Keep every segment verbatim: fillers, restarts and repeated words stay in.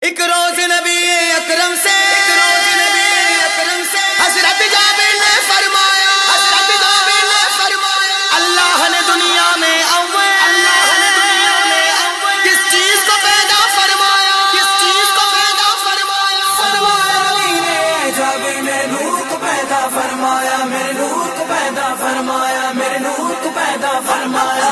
ایک روز نبی اکرم سے حضرت جابر نے فرمایا حضرت جابر نے فرمایا اللہ نے دنیا میں اول اللہ نے دنیا میں اول کس چیز کو پیدا فرمایا کس چیز کو پیدا فرمایا فرمایا جابر نے نور کو پیدا فرمایا میرے نور کو پیدا فرمایا میرے نور کو پیدا فرمایا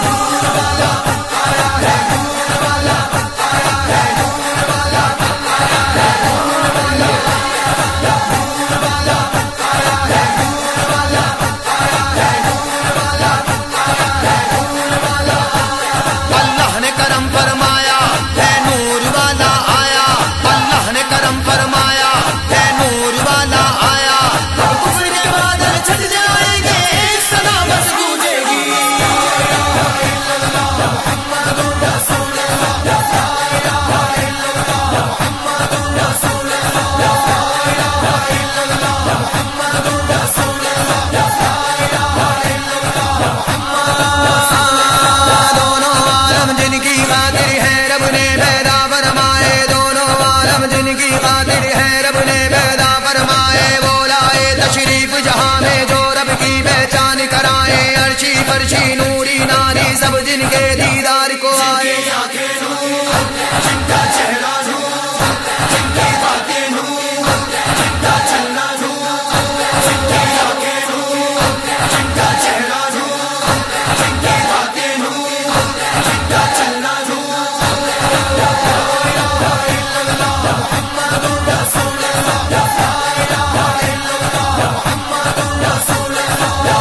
فرشی نوری ناری سب جن کے دیدار کو آئے جن کا چہرہ نور جن کی باتیں نور جن کا چلنا نور جن کی آنکھیں نور جن کا چہرہ نور جن کی باتیں نور جن کا چلنا نور لا الہ الا اللہ محمد رسول اللہ لا الہ الا اللہ محمد رسول اللہ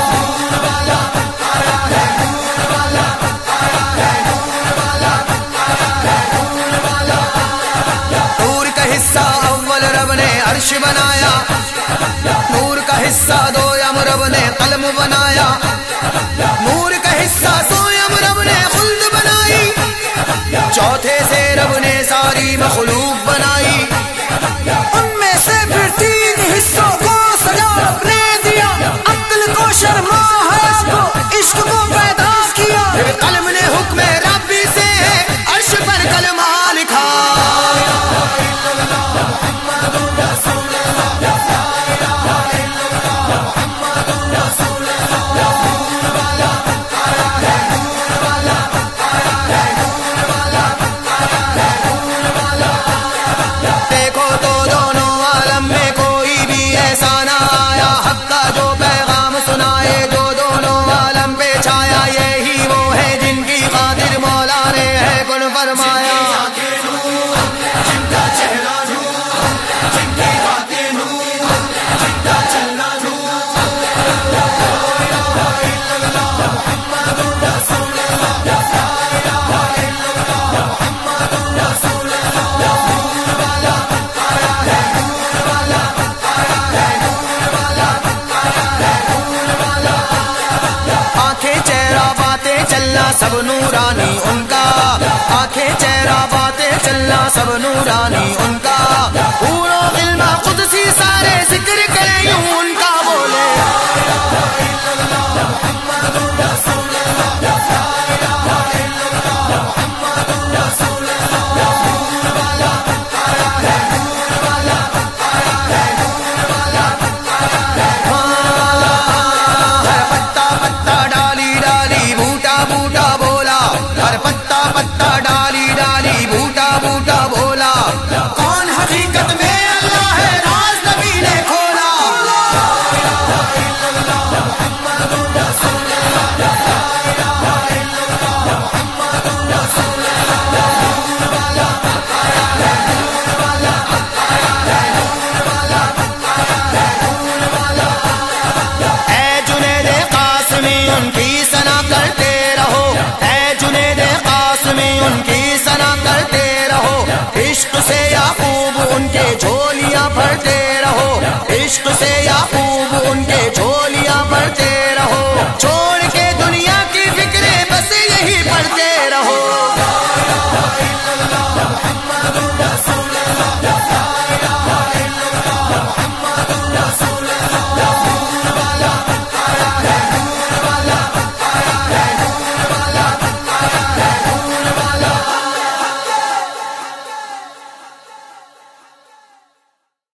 عرش بنایا نور کا حصہ دویم رب نے قلم بنایا نور کا حصہ دویم رب نے خلد بنائی چوتھے سے رب نے ساری مخلوق بنائی ان میں سے پھر تین حصوں کو سجا رب نے دیا عقل کو شرما حیا کو عشق کو پیدا کیا پھر قلم نے حکم ربی سے عرش پر کلمہ لکھا سب نورانی ان کا آنکھیں چہرہ باتیں چلنا سب نورانی ان کا پورا علم قدسی سارے ذکر کریں یوں ان کا بولے عشق سے یعقوب ان کے جھولیاں بھرتے رہو.